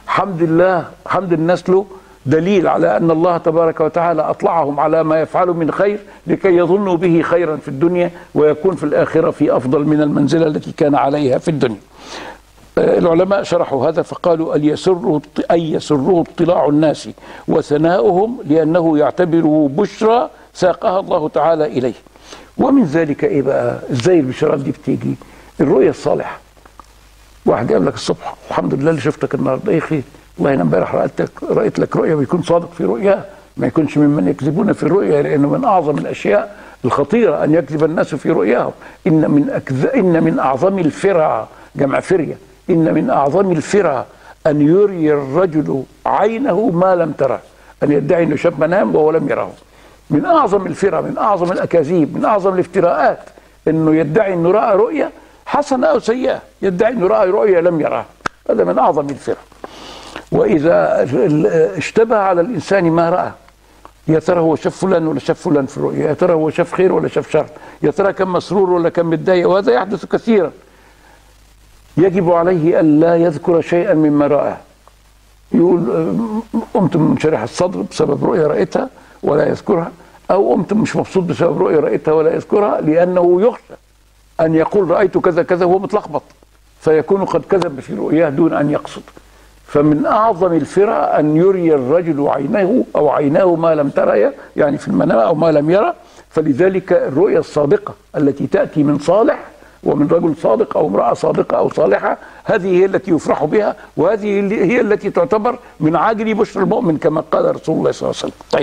حمد الناس له دليل على أن الله تبارك وتعالى أطلعهم على ما يفعلوا من خير لكي يظنوا به خيرا في الدنيا ويكون في الآخرة في أفضل من المنزلة التي كان عليها في الدنيا. العلماء شرحوا هذا فقالوا: أن يسره اطلاع الناس وثناؤهم لأنه يعتبره بشرى ساقها الله تعالى إليه. ومن ذلك ايه بقى؟ ازاي البشارات دي بتيجي؟ الرؤية الصالحة. واحد يقول لك الصبح: الحمد لله اللي شفتك النهارده، ايه خير؟ والله انا امبارح رأيت لك رؤية، ويكون صادق في رؤياه، ما يكونش ممن يكذبون في الرؤيا، لانه من اعظم الاشياء الخطيرة أن يكذب الناس في رؤياهم. إن من أعظم الفرع، جمع فرية، إن من أعظم الفرع أن يري الرجل عينه ما لم تره، أن يدعي أنه شاف منام وهو لم يره. من أعظم الفرع، من أعظم الأكاذيب، من أعظم الافتراءات أنه يدعي أنه رأى رؤية حسنة أو سيئة، يدعي أنه رأى رؤية لم يرها. هذا من أعظم الفرع. وإذا اشتبه على الإنسان ما رأى، يا ترى هو شاف فلان ولا شاف فلان في الرؤيا، يا ترى هو شاف خير ولا شاف شر، يا ترى كان مسرور ولا كان متضايق، وهذا يحدث كثيرا. يجب عليه أن لا يذكر شيئا مما رأى. يقول قمت منشرح الصدر بسبب رؤيا رأيتها ولا يذكرها، أو قمت مش مبسوط بسبب رؤيا رأيتها ولا يذكرها، لأنه يخشى أن يقول رأيت كذا كذا وهو متلخبط، فيكون قد كذب في رؤياه دون أن يقصد. فمن أعظم الفرع أن يري الرجل عينه أو عيناه ما لم ترى، يعني في المنام، أو ما لم يرى. فلذلك الرؤيا الصادقة التي تأتي من صالح ومن رجل صادق أو امرأة صادقة أو صالحة، هذه هي التي يفرح بها، وهذه هي التي تعتبر من عاجل بشر المؤمن كما قال رسول الله صلى الله عليه وسلم. طيب،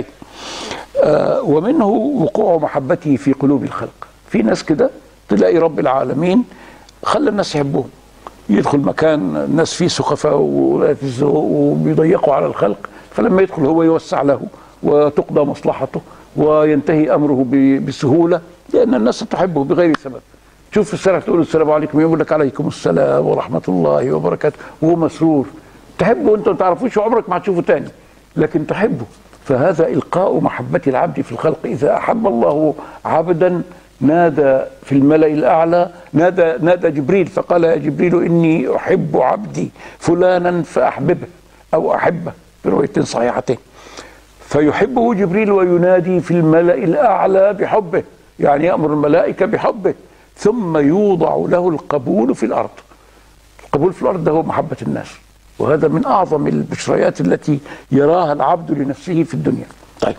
ومنه وقوع محبته في قلوب الخلق. في ناس كده تلاقي رب العالمين خلى الناس يحبوهم، يدخل مكان الناس فيه سخفاء وبيضيقوا على الخلق، فلما يدخل هو يوسع له وتقضى مصلحته وينتهي أمره بسهولة، لأن الناس تحبه بغير سبب. شوف في السنة تقول السلام عليكم، يقول لك عليكم السلام ورحمة الله وبركاته، وهو مسرور. تحبه أنت ما تعرفوش وعمرك ما هتشوفه تاني، لكن تحبه. فهذا إلقاء محبة العبد في الخلق. إذا أحب الله عبدا نادى في الملأ الأعلى، نادى جبريل فقال يا جبريل إني أحب عبدي فلانا فأحببه أو أحبه، في روايتين صحيحتين. فيحبه جبريل وينادي في الملأ الأعلى بحبه، يعني يأمر الملائكة بحبه، ثم يوضع له القبول في الأرض. القبول في الأرض ده هو محبة الناس، وهذا من أعظم البشريات التي يراها العبد لنفسه في الدنيا. طيب،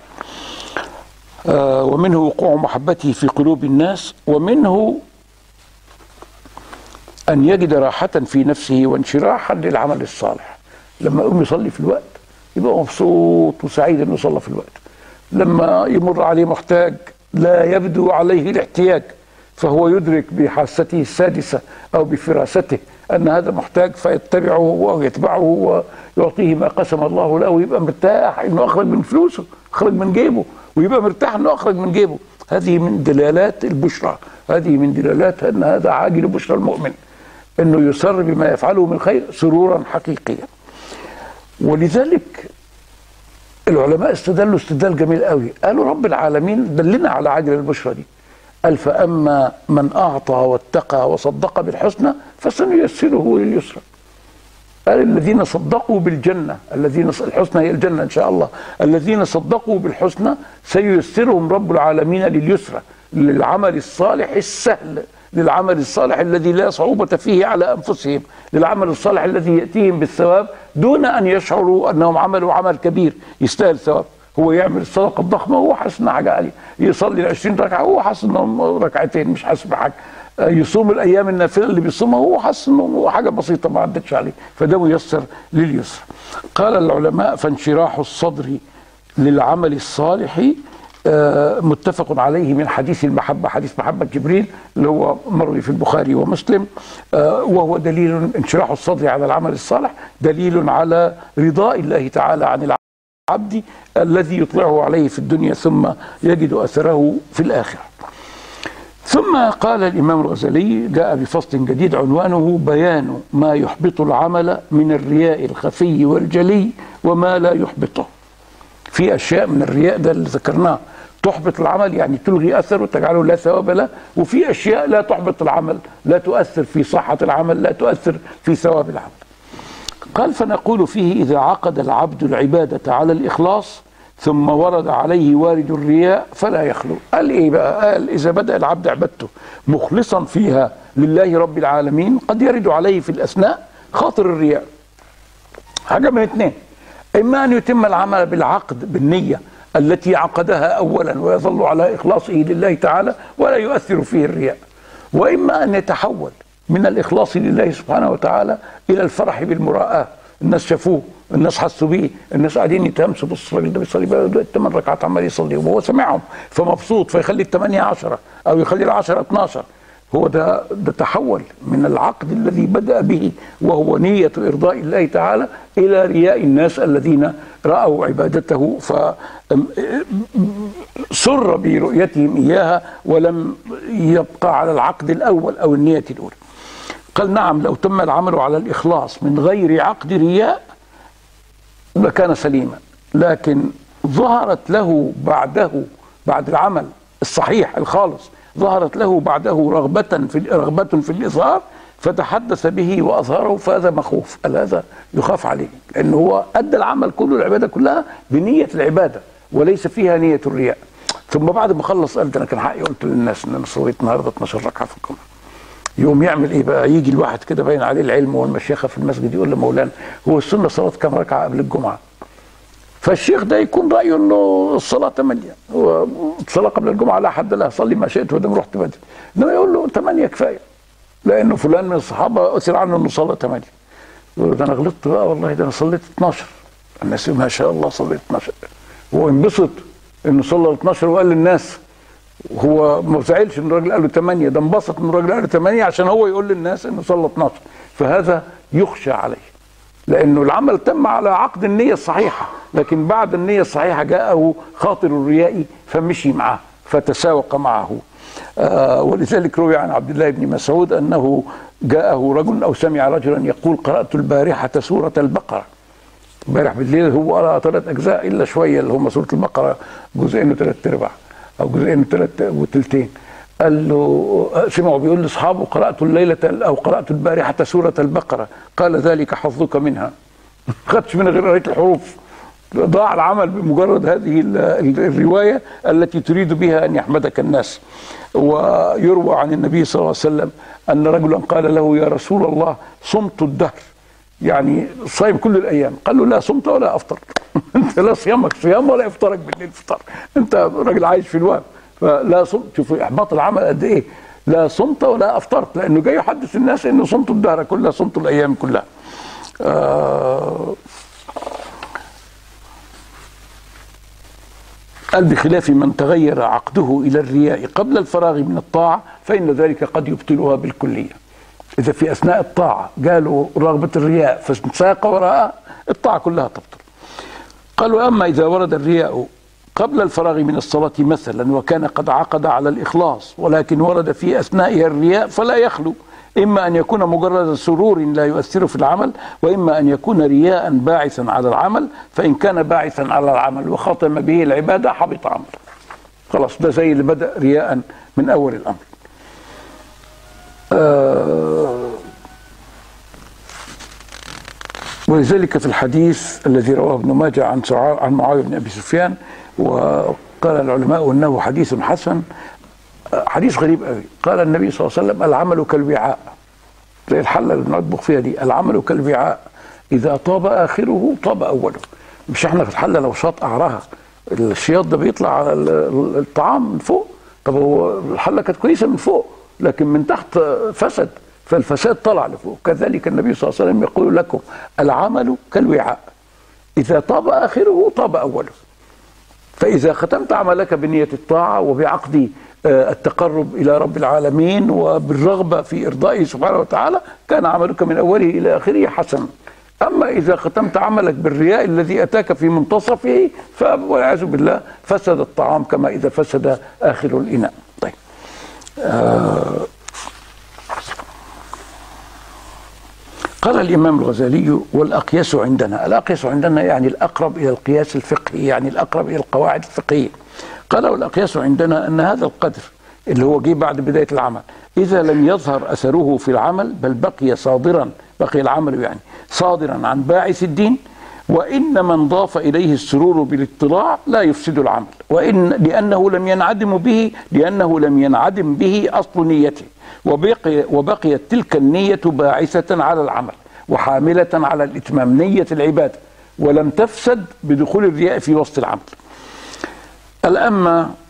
ومنه وقوع محبته في قلوب الناس، ومنه أن يجد راحة في نفسه وانشراحا للعمل الصالح. لما يقوم يصلي في الوقت يبقى مبسوط وسعيد أنه صلى في الوقت. لما يمر عليه محتاج لا يبدو عليه الاحتياج، فهو يدرك بحاسته السادسة أو بفراسته أن هذا محتاج، فيتبعه ويتبعه ويعطيه ما قسم الله له، ويبقى مرتاح أنه أخرج من فلوسه، أخرج من جيبه، ويبقى مرتاح أنه أخرج من جيبه. هذه من دلالات البشرى، هذه من دلالات أن هذا عاجل بشرى المؤمن، أنه يسر بما يفعله من خير سرورا حقيقيا. ولذلك العلماء استدلوا استدلال جميل قوي، قالوا رب العالمين دلنا على عاجل البشرى دي، قال فأما من أعطى واتقى وصدق بالحسنى فسنيسره لليسرى. قال الذين صدقوا بالجنة، الحسنى هي الجنة إن شاء الله، الذين صدقوا بالحسنى سييسرهم رب العالمين لليسرى، للعمل الصالح السهل، للعمل الصالح الذي لا صعوبة فيه على أنفسهم، للعمل الصالح الذي يأتيهم بالثواب دون أن يشعروا أنهم عملوا عمل كبير يستاهل ثواب. هو يعمل الصدقة الضخمة وهو حاسس إنها حاجة عالية، يصلي 20 ركعة وهو حاسس إنهم ركعتين مش حاسس بحاجة، يصوم الأيام النافلة اللي بيصومها وهو حاسس إنه حاجة بسيطة ما عدتش عليه، فده ميسر لليسر. قال العلماء فانشراح الصدر للعمل الصالح متفق عليه من حديث المحبة، حديث محبة جبريل اللي هو مروي في البخاري ومسلم، وهو دليل انشراح الصدر على العمل الصالح، دليل على رضاء الله تعالى عن العبد الذي يطلعه عليه في الدنيا ثم يجد أثره في الآخرة. ثم قال الإمام الغزالي جاء بفصل جديد عنوانه بيان ما يحبط العمل من الرياء الخفي والجلي وما لا يحبطه. في أشياء من الرياء ده اللي ذكرناه تحبط العمل، يعني تلغي أثر وتجعله لا ثواب له، وفي أشياء لا تحبط العمل، لا تؤثر في صحة العمل، لا تؤثر في ثواب العمل. قال فنقول فيه إذا عقد العبد العبادة على الإخلاص ثم ورد عليه وارد الرياء فلا يخلو. قال إيه بقى؟ قال إذا بدأ العبد عبادته مخلصا فيها لله رب العالمين قد يرد عليه في الأثناء خاطر الرياء. حاجة من اثنين، إما أن يتم العمل بالعقد بالنية التي عقدها أولا ويظل على إخلاصه لله تعالى ولا يؤثر فيه الرياء، وإما أن يتحول من الإخلاص لله سبحانه وتعالى إلى الفرح بالمراءة، الناس شافوه، الناس حسوا بيه، الناس قاعدين يتهمسوا، بص الراجل ده بيصلي بقى 8 ركعات عمال يصلي وهو سامعهم فمبسوط، فيخلي ال8 10 او يخلي ال10 12. هو ده تحول من العقد الذي بدأ به وهو نية إرضاء الله تعالى إلى رياء الناس الذين رأوا عبادته فسر برؤيتهم إياها ولم يبقى على العقد الأول أو النية الأولى. قال نعم لو تم العمل على الإخلاص من غير عقد رياء لكان سليما، لكن ظهرت له بعده بعد العمل الصحيح الخالص ظهرت له بعده رغبة في الإظهار فتحدث به وأظهره، فهذا مخوف، هذا يخاف عليه لأنه هو أدى العمل كله العبادة كلها بنية العبادة وليس فيها نية الرياء. ثم بعد ما خلص قال ده أنا كان حقي قلت للناس إن أنا صليت النهارده 12 ركعة في الجمعة. يقوم يعمل إيه بقى؟ يجي الواحد كده باين عليه العلم والمشيخة في المسجد يقول لمولانا هو السنة صلاة كم ركعة قبل الجمعة؟ فالشيخ ده يكون رأيه انه الصلاة 8، الصلاة قبل الجمعة لا حد لها، صلي ما شئت ودام رحت بدري، انما يقول له 8 كفاية لانه فلان من الصحابة أثر عنه انه صلى 8. يقول له ده انا غلطت بقى والله، ده انا صليت 12. الناس ما شاء الله صليت 12، هو انبسط انه صلى 12 وقال للناس، هو ما زعلش ان الراجل قال له 8، ده انبسط ان الراجل قال له 8 عشان هو يقول للناس انه صلى 12. فهذا يخشى عليه لأنه العمل تم على عقد النية الصحيحة، لكن بعد النية الصحيحة جاءه خاطر الرياء فمشي معه فتساوق معه. ولذلك روي عن عبد الله بن مسعود أنه جاءه رجل أو سمع رجلا يقول قرأت البارحة سورة البقرة. امبارح بالليل هو قرأ 3 أجزاء إلا شوية اللي هم سورة البقرة، جزئين و3/4 أو جزئين و3 و2. قال له سمعوا بيقول لاصحابه قرأت الليلة أو قرأت البارحة سورة البقرة، قال ذلك حظك منها. ما خدش منها غير قراءة الحروف، ضاع العمل بمجرد هذه الرواية التي تريد بها أن يحمدك الناس. ويروى عن النبي صلى الله عليه وسلم أن رجلا قال له يا رسول الله صمت الدهر، يعني صايم كل الأيام. قال له لا صمت ولا أفطر. أنت لا صيامك صيام ولا إفطارك بالليل فطر، أنت راجل عايش في الوهم. فلا صمت، شوف احباط العمل قد ايه، لا صمت ولا افطرت، لانه جاي يحدث الناس انه صمت الدهر كلها، صمت الايام كلها. قال بخلاف من تغير عقده الى الرياء قبل الفراغ من الطاعه فان ذلك قد يبطلها بالكليه. اذا في اثناء الطاعه قالوا رغبه الرياء فساق وراءها الطاعه كلها تبطل. قالوا اما اذا ورد الرياء قبل الفراغ من الصلاة مثلا وكان قد عقد على الإخلاص ولكن ورد في أثنائها الرياء فلا يخلو، إما أن يكون مجرد سرور لا يؤثر في العمل، وإما أن يكون رياء باعثا على العمل، فإن كان باعثا على العمل وختم به العبادة حبط عمله. خلاص ده زي اللي بدأ رياء من أول الأمر. ولذلك في الحديث الذي رواه ابن ماجه عن معاوية بن أبي سفيان، وقال العلماء انه حديث حسن، حديث غريب قوي. قال النبي صلى الله عليه وسلم العمل كالوعاء، زي الحله اللي بنطبخ فيها دي، العمل كالوعاء اذا طاب اخره طاب اوله. مش احنا في الحله لو شاط قعرها الشياط ده بيطلع على الطعام من فوق، طب هو الحله كانت كويسه من فوق لكن من تحت فسد، فالفساد طلع لفوق. كذلك النبي صلى الله عليه وسلم يقول لكم العمل كالوعاء اذا طاب اخره طاب اوله. فإذا ختمت عملك بنية الطاعة وبعقد التقرب إلى رب العالمين وبالرغبة في إرضائه سبحانه وتعالى كان عملك من أوله إلى آخره حسن. أما إذا ختمت عملك بالرياء الذي أتاك في منتصفه والعياذ بالله فسد الطعام كما إذا فسد آخر الإناء. طيب قال الإمام الغزالي والأقياس عندنا، الأقياس عندنا يعني الأقرب إلى القياس الفقهي، يعني الأقرب إلى القواعد الفقهية. قال والأقياس عندنا أن هذا القدر اللي هو جه بعد بداية العمل إذا لم يظهر أثره في العمل بل بقي صادرا، بقي العمل يعني صادرا عن باعث الدين، وإن من ضاف إليه السرور بالاطلاع لا يفسد العمل، لأنه لم ينعدم به أصل نيته، وبقيت تلك النية باعثة على العمل وحاملة على الإتمام، نية العبادة، ولم تفسد بدخول الرياء في وسط العمل. الأما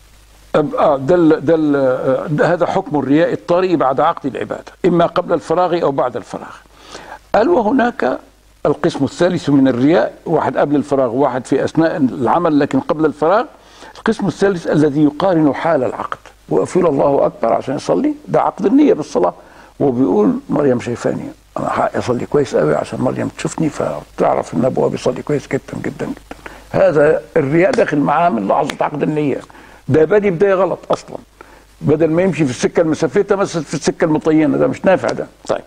هذا حكم الرياء الطارئ بعد عقد العبادة، إما قبل الفراغ أو بعد الفراغ. قال وهناك القسم الثالث من الرياء، واحد قبل الفراغ وواحد في أثناء العمل لكن قبل الفراغ. القسم الثالث الذي يقارن حال العقد، وقفل الله أكبر عشان يصلي، ده عقد النية بالصلاة، وبيقول مريم شايفاني أنا حق أصلي كويس قوي عشان مريم تشوفني فتعرف إن أبوها بيصلي كويس جدا جدا جدا. هذا الرياء داخل معاه من لحظة عقد النية، ده بادي بداية غلط أصلا، بدل ما يمشي في السكة المسافية مثلا في السكة المطينة، ده مش نافع ده. طيب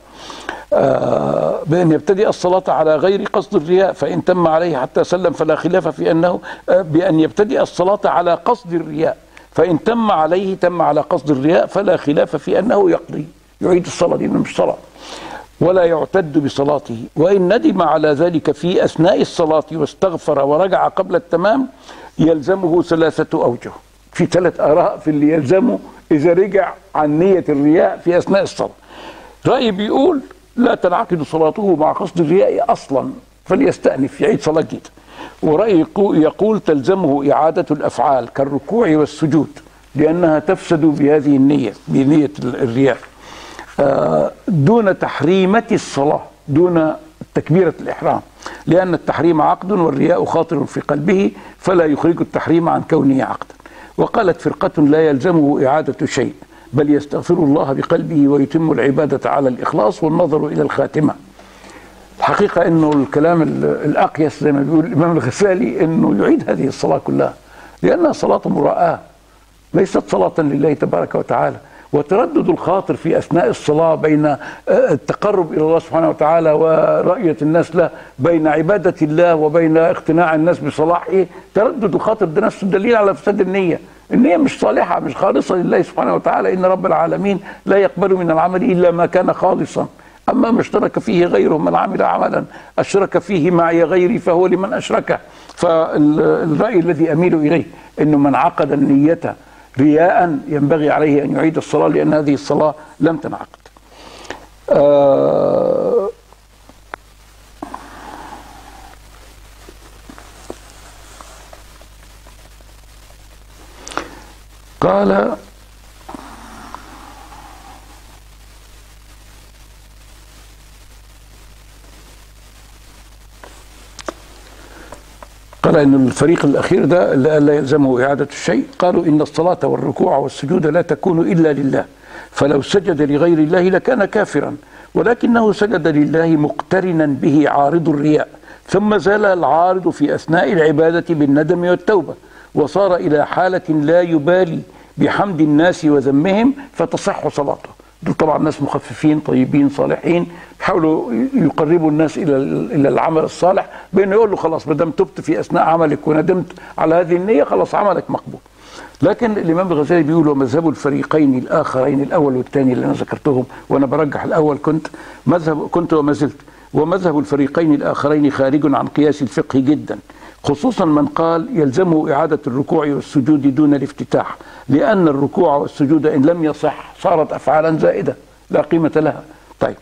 بأن يبتدئ الصلاة على غير قصد الرياء، فإن تم عليه حتى سلم فلا خلاف في أنه بأن يبتدئ الصلاة على قصد الرياء، فإن تم عليه تم على قصد الرياء فلا خلاف في أنه يقضي يعيد الصلاة، دي مش صلاة ولا يعتد بصلاته. وإن ندم على ذلك في أثناء الصلاة واستغفر ورجع قبل التمام يلزمه 3 أوجه، في 3 آراء في اللي يلزمه إذا رجع عن نية الرياء في أثناء الصلاة. رأي بيقول لا تنعقد صلاته مع قصد الرياء أصلا فليستأنف يعيد صلاة جديدة. ورأي يقول تلزمه إعادة الأفعال كالركوع والسجود لأنها تفسد بهذه النية، بنية الرياء، دون تحريمة الصلاة، دون تكبيرة الإحرام، لأن التحريم عقد والرياء خاطر في قلبه فلا يخرج التحريم عن كونه عقدا. وقالت فرقة لا يلزمه إعادة شيء بل يستغفر الله بقلبه ويتم العبادة على الإخلاص والنظر إلى الخاتمة. الحقيقة أنه الكلام الأقيس زي ما بيقول الإمام الغزالي أنه يعيد هذه الصلاة كلها، لأنها صلاة مراءة ليست صلاة لله تبارك وتعالى. وتردد الخاطر في أثناء الصلاة بين التقرب إلى الله سبحانه وتعالى ورؤية الناس له، بين عبادة الله وبين اقتناع الناس بصلاحه، تردد الخاطر ده نفسه دليل على فساد النية. النية مش صالحة، مش خالصة لله سبحانه وتعالى، إن رب العالمين لا يقبل من العمل إلا ما كان خالصا. أما ما اشترك فيه غيره، من عمل عملا أشرك فيه معي غيري فهو لمن أشركه. فالرأي الذي أميل إليه أنه من عقد النية رياء ينبغي عليه أن يعيد الصلاة، لأن هذه الصلاة لم تنعقد. قال أن الفريق الأخير ده اللي لا يلزمه إعادة الشيء، قالوا إن الصلاة والركوع والسجود لا تكون إلا لله، فلو سجد لغير الله لكان كافرا، ولكنه سجد لله مقترنا به عارض الرياء، ثم زال العارض في أثناء العبادة بالندم والتوبة، وصار إلى حالة لا يبالي بحمد الناس وذمهم فتصح صلاته. دول طبعا ناس مخففين طيبين صالحين، بيحاولوا يقربوا الناس الى العمل الصالح، بانه يقول له خلاص ما دام تبت في اثناء عملك وندمت على هذه النيه خلاص عملك مقبول. لكن الامام الغزالي بيقول ومذهب الفريقين الاخرين، الاول والثاني اللي انا ذكرتهم وانا برجح الاول، كنت وما زلت، ومذهب الفريقين الاخرين خارج عن قياس الفقه جدا، خصوصا من قال يلزمه إعادة الركوع والسجود دون الافتتاح، لأن الركوع والسجود إن لم يصح صارت أفعالا زائدة لا قيمة لها. طيب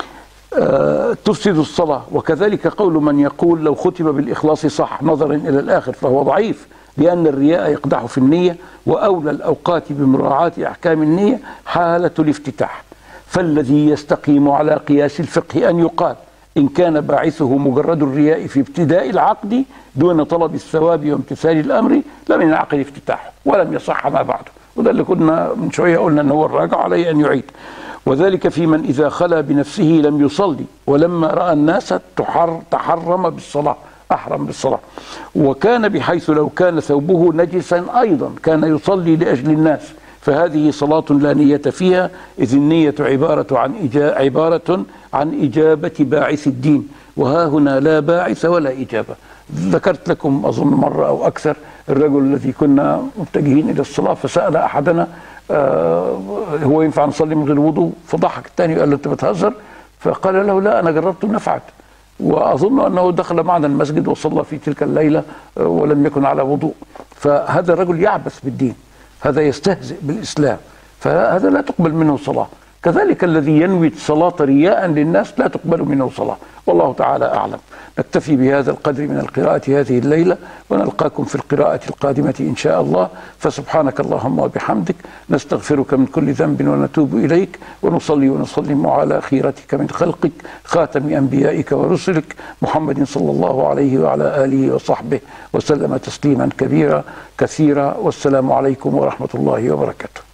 تفسد الصلاة. وكذلك قول من يقول لو ختم بالإخلاص صح نظرا إلى الآخر، فهو ضعيف، لأن الرياء يقدح في النية، وأولى الأوقات بمراعاة أحكام النية حالة الافتتاح. فالذي يستقيم على قياس الفقه أن يقال إن كان باعثه مجرد الرياء في ابتداء العقد دون طلب الثواب وامتثال الأمر لم ينعقد افتتاحه ولم يصح ما بعده. وده اللي كنا من شوية قلنا أنه هو الراجع عليه أن يعيد. وذلك في من إذا خلا بنفسه لم يصلي، ولما رأى الناس تحرم بالصلاة، أحرم بالصلاة، وكان بحيث لو كان ثوبه نجسا أيضا كان يصلي لأجل الناس، فهذه صلاة لا نية فيها، إذ النية عبارة عن إجابة باعث الدين، وها هنا لا باعث ولا إجابة. ذكرت لكم أظن مرة أو أكثر الرجل الذي كنا متجهين إلى الصلاة فسأل أحدنا هو ينفع نصلي من غير وضوء؟ فضحك الثاني وقال له أنت بتهزر؟ فقال له لا أنا جربت ونفعت، وأظن أنه دخل معنا المسجد وصلى في تلك الليلة ولم يكن على وضوء. فهذا الرجل يعبث بالدين، هذا يستهزئ بالإسلام، فهذا لا تقبل منه صلاة. كذلك الذي ينوي الصلاة رياء للناس لا تقبل منه صلاة. والله تعالى أعلم. نكتفي بهذا القدر من القراءة هذه الليلة، ونلقاكم في القراءة القادمة إن شاء الله. فسبحانك اللهم وبحمدك، نستغفرك من كل ذنب ونتوب إليك، ونصلي ونسلم على خيرتك من خلقك خاتم أنبيائك ورسلك محمد صلى الله عليه وعلى آله وصحبه وسلم تسليما كثيرا. والسلام عليكم ورحمة الله وبركاته.